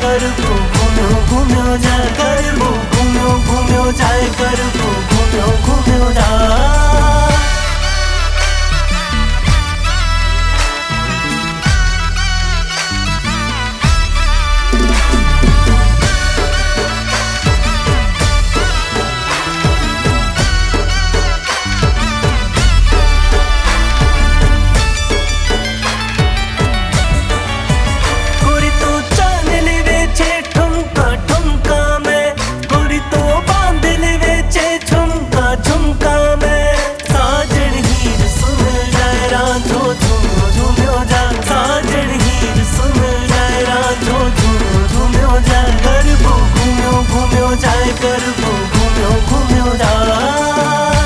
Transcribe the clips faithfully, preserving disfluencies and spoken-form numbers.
कर वो घूम्यो घूम्यो जाए कर वो घूम्यो घूम्यो जाए कर वो घूम्यो घूम्यो जाए। जाए कर वो घूम्यो घूम्यो जाए।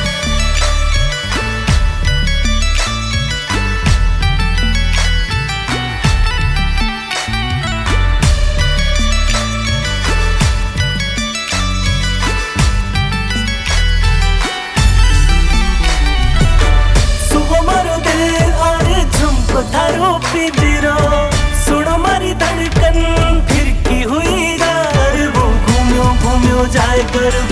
सुबह मारो दिल और झुमक थारो पिंजरो सुनो मारी धड़कन फिर की हुई जाए कर